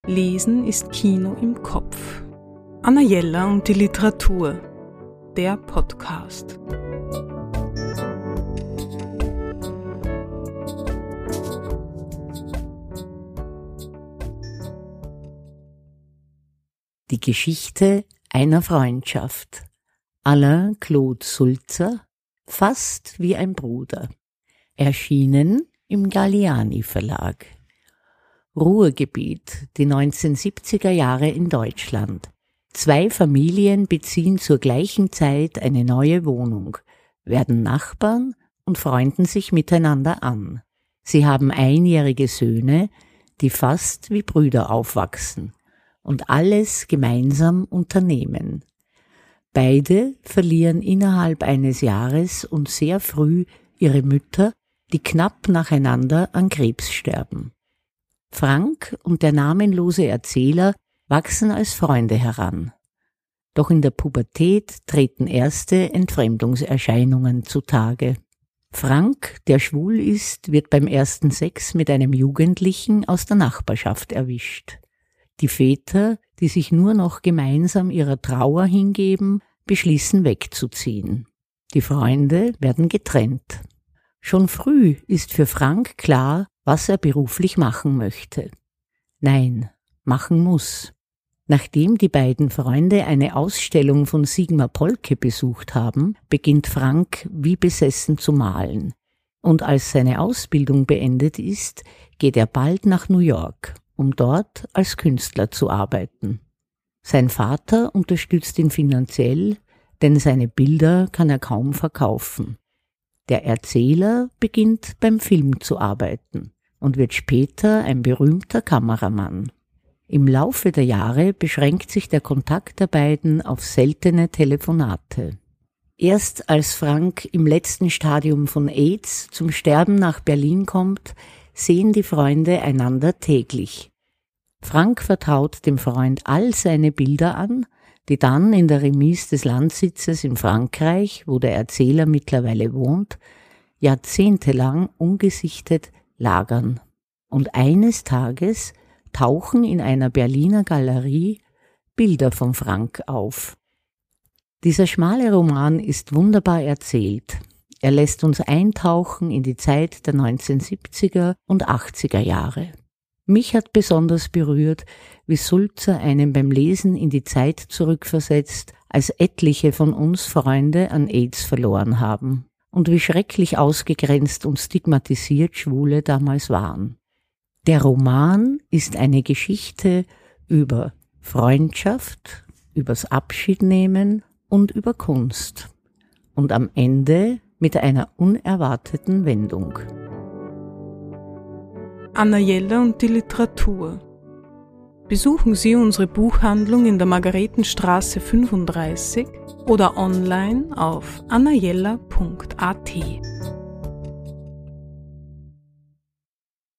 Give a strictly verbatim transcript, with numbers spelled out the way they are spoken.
Lesen ist Kino im Kopf. Anna Jeller und die Literatur. Der Podcast. Die Geschichte einer Freundschaft. Alain Claude Sulzer, fast wie ein Bruder. Erschienen im Galliani Verlag. Ruhrgebiet, die neunzehnhundertsiebziger Jahre in Deutschland. Zwei Familien beziehen zur gleichen Zeit eine neue Wohnung, werden Nachbarn und freunden sich miteinander an. Sie haben einjährige Söhne, die fast wie Brüder aufwachsen und alles gemeinsam unternehmen. Beide verlieren innerhalb eines Jahres und sehr früh ihre Mütter, die knapp nacheinander an Krebs sterben. Frank und der namenlose Erzähler wachsen als Freunde heran. Doch in der Pubertät treten erste Entfremdungserscheinungen zutage. Frank, der schwul ist, wird beim ersten Sex mit einem Jugendlichen aus der Nachbarschaft erwischt. Die Väter, die sich nur noch gemeinsam ihrer Trauer hingeben, beschließen wegzuziehen. Die Freunde werden getrennt. Schon früh ist für Frank klar, was er beruflich machen möchte. Nein, machen muss. Nachdem die beiden Freunde eine Ausstellung von Sigmar Polke besucht haben, beginnt Frank wie besessen zu malen. Und als seine Ausbildung beendet ist, geht er bald nach New York, um dort als Künstler zu arbeiten. Sein Vater unterstützt ihn finanziell, denn seine Bilder kann er kaum verkaufen. Der Erzähler beginnt beim Film zu arbeiten und wird später ein berühmter Kameramann. Im Laufe der Jahre beschränkt sich der Kontakt der beiden auf seltene Telefonate. Erst als Frank im letzten Stadium von AIDS zum Sterben nach Berlin kommt, sehen die Freunde einander täglich. Frank vertraut dem Freund all seine Bilder an, die dann in der Remise des Landsitzes in Frankreich, wo der Erzähler mittlerweile wohnt, jahrzehntelang ungesichtet lagern. Und eines Tages tauchen in einer Berliner Galerie Bilder von Frank auf. Dieser schmale Roman ist wunderbar erzählt. Er lässt uns eintauchen in die Zeit der neunzehnhundertsiebziger und achtziger Jahre. Mich hat besonders berührt, wie Sulzer einen beim Lesen in die Zeit zurückversetzt, als etliche von uns Freunde an AIDS verloren haben und wie schrecklich ausgegrenzt und stigmatisiert Schwule damals waren. Der Roman ist eine Geschichte über Freundschaft, übers Abschiednehmen und über Kunst und am Ende mit einer unerwarteten Wendung. Anna Jeller und die Literatur. Besuchen Sie unsere Buchhandlung in der Margaretenstraße fünfunddreißig oder online auf anna jeller punkt a t.